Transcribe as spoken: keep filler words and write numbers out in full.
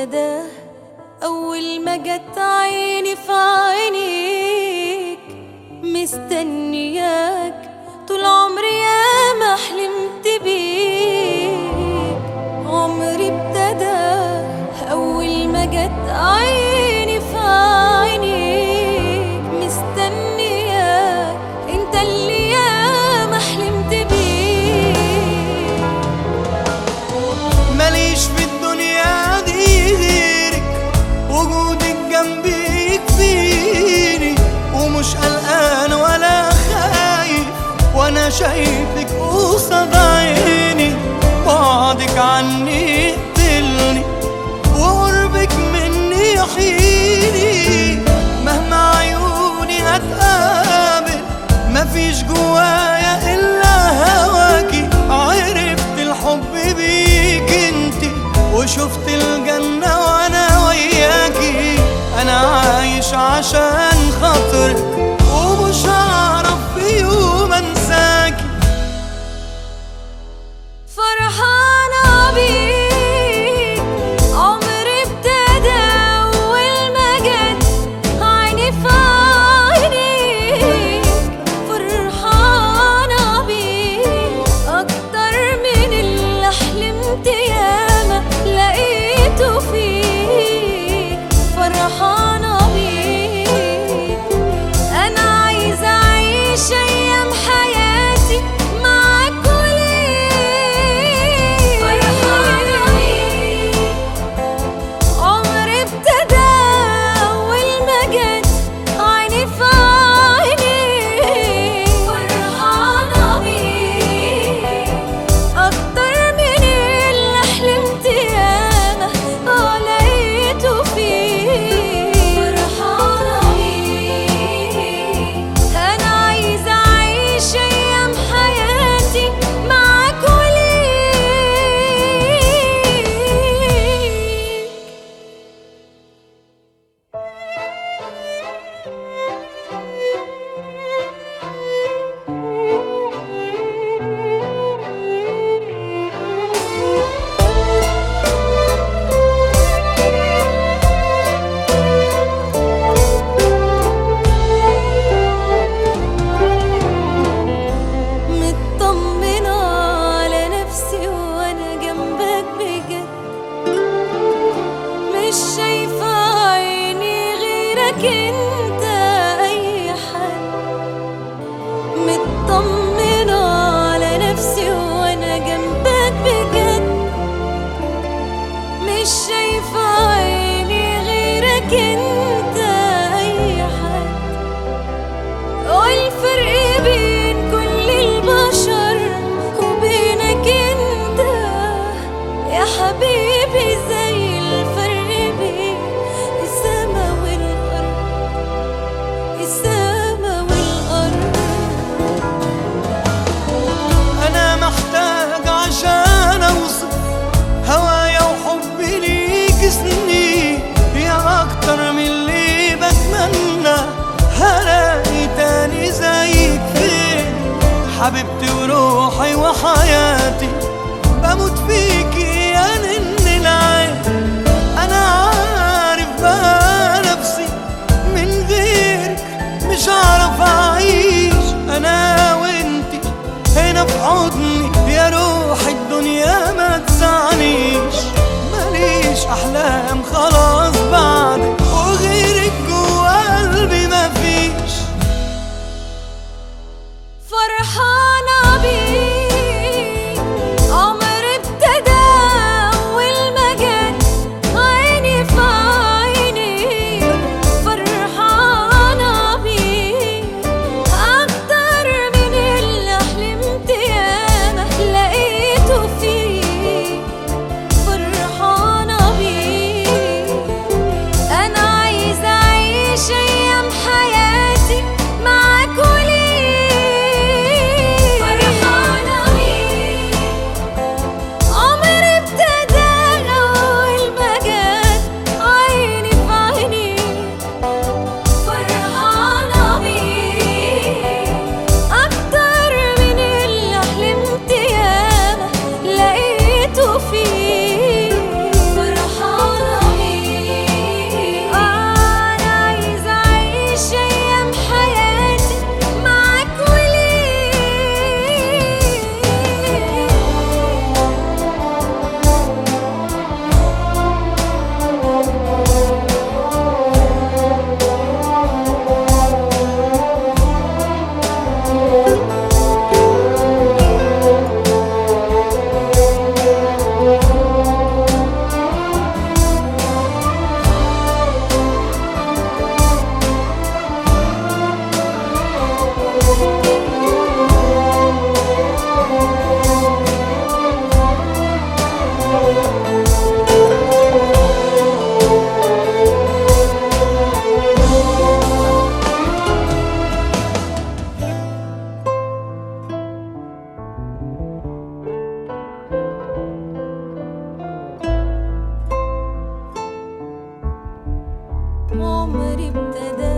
ابتدى أول ما جت عيني في عينيك، مستنياك طول عمري يا ما حلمت بيك. عمري ابتدى أول ما جت عيني في عينيك، مستنياك انت اللي يا ما حلمت بيك. ماليش في الدنيا دي غيرك، وجودك جنبي يكفيني، ومش قلقان ولا خايف وانا شايفك قصاد عيني. بعدك عني يقتلني وقربك مني يحييني، مهما عيوني هتقابل مفيش جوايا الا هواكي. عرفت الحب بيك انتي وشفت الجنة وانا وياكي. انا عايش عشان خاطرك ومش هعرف في يوم انساكي. فرحانة بيك عمري ابتدى أول ما جت عيني في عينيك. فرحانة بيك أكتر من اللي حلمت ياما لقيته فيك. فرحانة بيك أنا عايزة أعيش أيام حياتي معاك وليك. فرحانة بيك عمري ابتدى أول ما جت عيني في عينيك. فرحانة بيك أكتر من اللي حلمت ياما آه لقيته فيك. فرحانة بيك أنا عايزة أعيش أيام حياتي معاك وليك. مطمنة على نفسي وأنا جنبك بجد، مش شايفة عيني غيرك انت أي حد. مطمنة على نفسي وأنا جنبك بجد، مش شايفة عيني غيرك انت أي حد. والفرق بين كل البشر وبينك انت يا حبيبي زي الفرق بين السما والأرض. السما والأرض انا محتاج عشان اوصف هوايا وحبي ليك سنين، يا اكتر من اللي بتمنى هلاقي تاني زيك فين. حبيبتي وروحي وحياتي بموت فيكي يا نن العين. انا عارف بقى نفسي من غيرك مش هعرف اعيش. انا وانتي هنا في حضني يا روح الدنيا ما تسعنيش. ماليش احلام خلاص بعدك وغيرك جوا قلبي مفيش. فرحانة بيك عمري ابتدى أول ما جت عيني في عينيك. فرحانة بيك أكتر من اللي حلمت ياما لقيته فيك. فرحانة بيك عمري ابتدى